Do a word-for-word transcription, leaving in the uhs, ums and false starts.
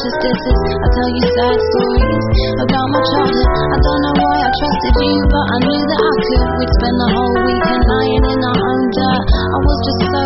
precious kisses. I tell you sad stories about my childhood. I don't know why I trusted you, but I knew that I could. We'd spend the whole weekend lying in our own dirt. I was just so